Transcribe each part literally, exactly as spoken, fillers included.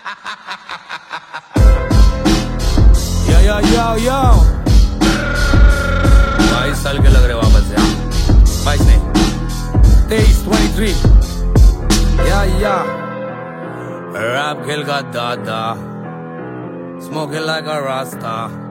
Yo yo yo yo बाईस साल के लग रहे वापस से बाईस नहीं तेईस ट्वेंटी थ्री या या रैप खेल का दादा स्मोकिंग लाइक अ रास्ता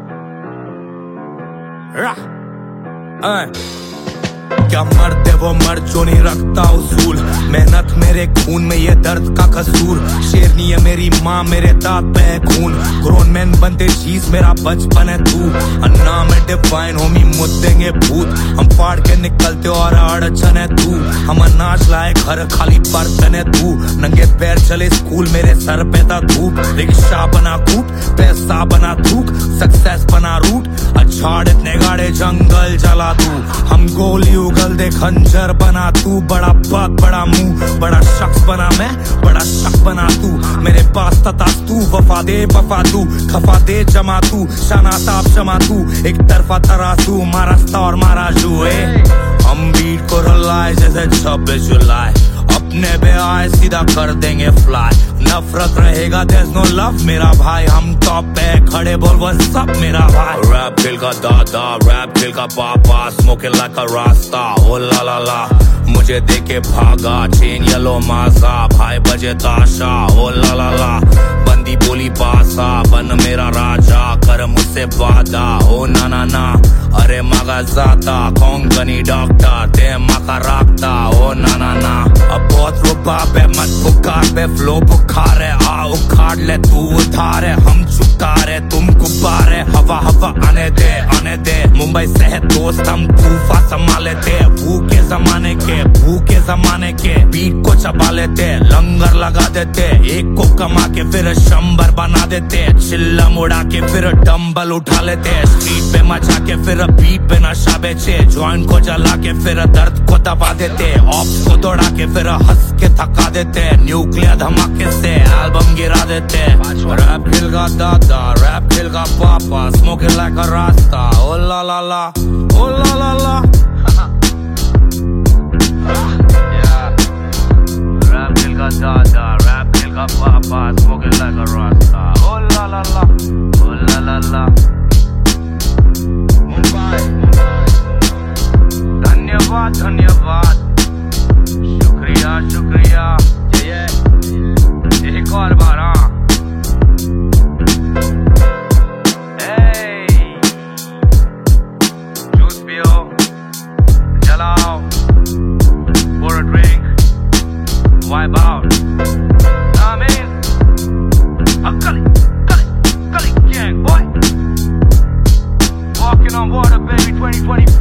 क्या मर्द है वो मर्द जो नहीं रखता उसूल। मेहनत मेरे खून में ये दर्द का कसूर। शेरनी है मेरी माँ मेरे दांत पे है खून। ग्रोन मैन बनते चीज मेरा बचपन है तू। अन्ना में डिफाइन होमी मुद्देंगे भूत। हम फाड़ के निकलते और अड़चन है तू। हम अनाज लाए घर खाली बर्तन है तू। नंगे पैर चले स्कूल मेरे सर पे था धूप। रिक्शा बना कूट पैसा बना थूक सक्सेस बना रूट। अछाड़ इतने गाड़े जंगल जला तू। हम गोली उगल दे खंजर बना तू। बड़ा पग बड़ा मुंह बड़ा शख्स बना मैं बड़ा शख्स बना तू। मेरे पास तता तू वफा दे वफा तू खफा दे जमा तू शाना साफ जमा तू। एक तरफा तराजू मारा और मारा जुए। हम बीट को रुलाए जैसे छब्बीस जुलाई। अपने पे आए सीधा कर देंगे फ्लाई। नफरत रहेगा there's no love मेरा भाई। हम टॉप पे खड़े बोल वो सब मेरा भाई। रैप खेल का दादा रैप खेल का पापा स्मोकिंग लाइक अ रास्ता ओ ला ला ला। मुझे देखे भागा चेन येलो माजा भाई बजे ताशा ओ ला ला ला। बंदी बोली पासा बन मेरा राजा कर मुझसे वादा ओ ना ना ना। अरे मगा जाता कोंकणी डॉक्टर ते मका राखता ओ ना ना ना। अब बहुत रुबाब है मत पुकार बे फ्लो बुखार है आ उखाड़ ले तू उधार है। हम चुकार है तुम गुब्बार है हवा हवा आने दे आने दे। मुंबई से है दोस्त हम तूफा संभाले थे। भूखे जमाने के भूखे जमाने के बीट को चबा लेते लंगर लगा देते। एक को कमा के फिर शंबर बना देते। चिल्लम उड़ा के फिर डंबल उठा लेते। स्ट्रीट पे मचा के फिर बीट पे नशा बेचे। जॉइंट को जला के फिर दर्द को दबा देते। ऑप्स को दौड़ा के फिर हंस के थका देते। न्यूक्लियर धमाके से एल्बम गिरा देते। रैप खेल का दादा रैप खेल का पापा स्मोकिंग लाइक अ रास्ता ओ ला ला ला ओ ला ला ला। रैप खेल का दादा रैप खेल का पापा स्मोकिंग लाइक अ रास्ता ओ ला ला ला ओ ला ला ला। धन्यवाद धन्यवाद शुक्रिया शुक्रिया ये ये एक और बार हाँ। जूस पियो जलाओ pour a drink wipe out I mean a gully gully gully gang boy walking on water baby twenty twenty